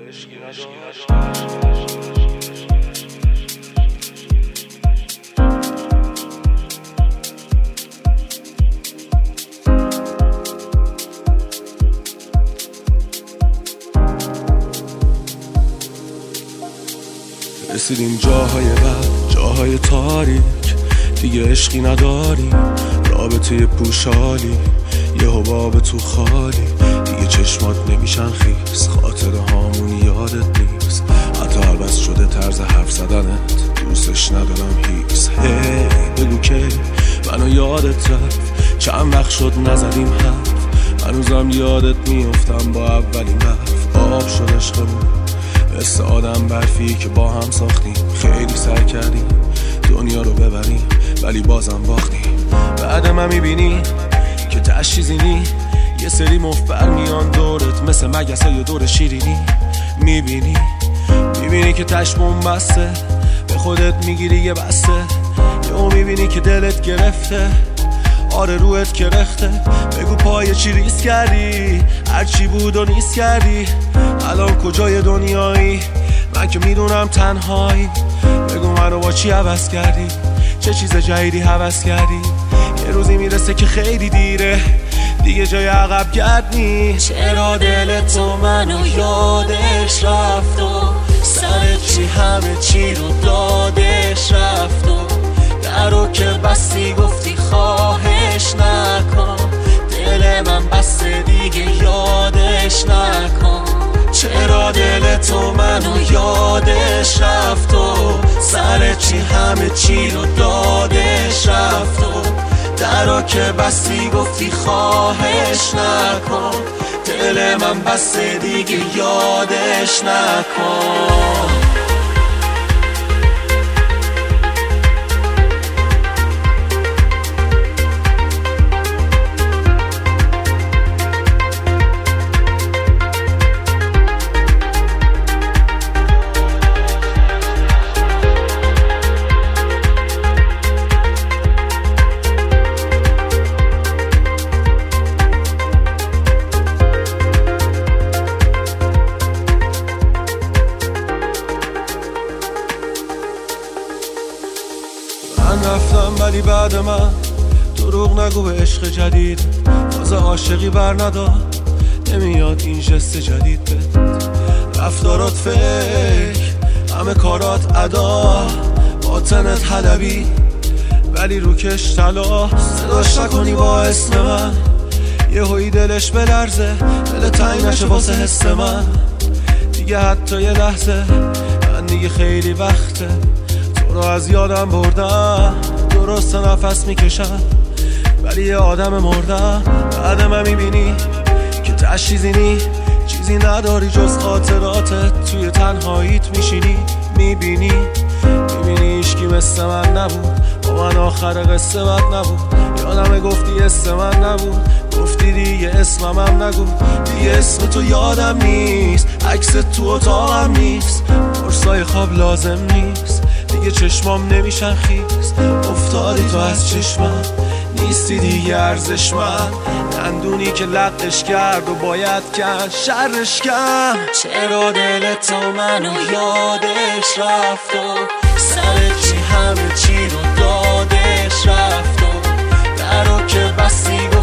رسیدیم جاهای بد، جاهای تاریک، دیگه عشقی نداریم، رابطه پوشالی، یه حباب تو خالی، دیگه چشمات نمیشن خیس، خاطر هامون یادت نیست، حتی عوض شده طرز حرف زدنت، دوستش ندارم هیچ. هی بگو که منو یادت رفت، چند وقت شد نزدیم حرف، هنوزم یادت میافتم با اولین برف، آب شد عشقمون مثل آدم برفی که با هم ساختیم، خیلی سعی کردیم دنیا رو ببریم ولی بازم باختیم. بعد من میبینی که تشیزینی، یه سری مفبر میان دورت مثل مگسای دور شیرینی، میبینی که تشمون بسته، به خودت میگیری یه بسته، یهو میبینی که دلت گرفته، آره روحت کرخته، بگو پای چی ریس کردی، هرچی بود و نیست کردی، الان کجای دنیایی، من که میدونم تنهایی، بگو منو با چی عوض کردی، چه چیز جدیدی هوس کردی، یه روزی میرسه که خیلی دیره، دیگه جای عقب گرد نیست. چرا دل تو منو یادش رفت و سر چی همه چی رو دادش رفت و درو که بستی گفتی خواهش نکن، دل من بسته دیگه یادش نکن. چرا دل تو منو یادش رفت و سر چی همه چی رو دادش رفت و درو که بستی گفتی خواهش نکن، دل من بسته دیگه یادش نکن. من رفتم ولی بعد من دروغ نگو به عشق جدید، تازه عاشقی بر نداد، نمیاد این جست جدید بد، رفتارات فکر، همه کارات ادا، باطنت حلبی ولی روکش طلا، صداش نکنی با اسم من، یه هایی دلش بلرزه، دل تنگ نشه واسه حس من، دیگه حتی یه لحظه، من دیگه خیلی وقته تو رو از یادم بردم، درست نفس میکشم ولی یه آدم مردم. بعد من میبینی که تشیزینی، چیزی نداری جز خاطراتت، توی تنهاییت میشینی، میبینی ایشکی مثل من نبود، با من آخر قصه بد نبود، یادم گفتی اسم من نبود، گفتی دیگه اسمم هم نگو، دیگه اسم تو یادم نیست، عکس تو اتاقم نیست، قرصای خواب لازم نیست، دیگه چشمام نمیشن خیس، افتادی تو از چشمم، نیستی دیگه ارزشمند، دندونی که لقش کرد و باید کرد شرش کرد. چرا دل تو منو یادش رفت و سر چی همه چی رو دادش رفت و درو که بستی